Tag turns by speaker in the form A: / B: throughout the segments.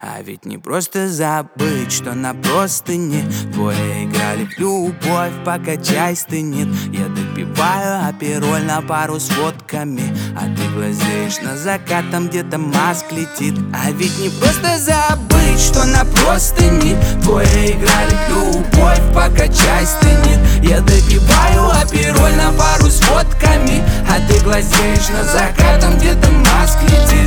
A: А ведь не просто забыть, что на простыне двое играли в любовь, покачай стынет. Я допиваю апероль на пару с водками, а ты глазеешь на закат, там где-то Маск летит. А ведь не просто забыть, что на простыне двое играли в любовь, покачай стынет. Я допиваю апероль на пару с водками, а ты глазеешь на закат, там где-то Маск летит.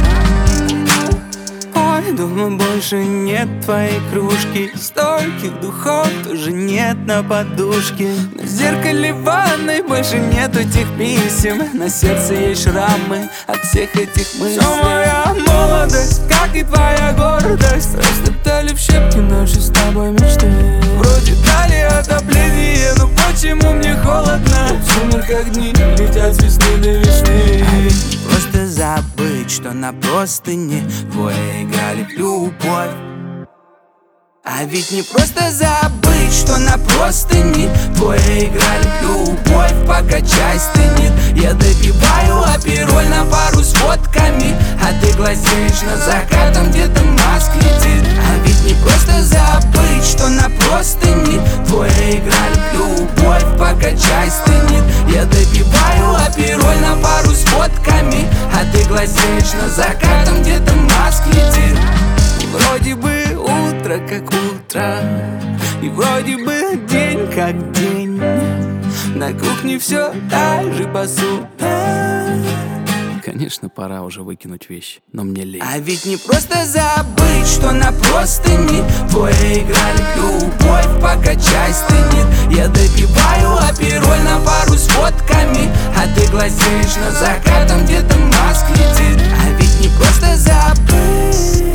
A: Ой, дома больше нет твоей кружки, стольких духов тоже нет на подушке. На зеркале ванной больше нету тех писем, на сердце есть шрамы от всех этих мыслей. Все моя молодость, как и твоя гордость, растоптали в щепки наши с тобой мечты. Вроде дали отопление, но почему мне холодно? В сумерках дни летят с весны до весны. А ведь не просто забыть, что на простыне двое играли в любовь. А ведь не просто забыть, что на простыне двое играли в любовь, покачай стынет. Я допиваю апероль на пару с водками, а ты глазеешь на закат, там где-то Маск летит. А ведь не просто забыть, что на простыне двое играли в любовь, покачай стынет. Я допиваю апероль на пару с водками, а ты глазеешь на закат, там где-то Маск летит. И вроде бы утро как утро, и вроде бы день как день, на кухне все так же посуда.
B: Конечно, пора уже выкинуть вещи, но мне лень.
A: А ведь не просто забыть, что на простыне двое играли в любовь, покачай стынет. Я допиваю апероль на пару с водками, а ты глазеешь на закат, там где-то Маск летит. А ведь не просто забыть.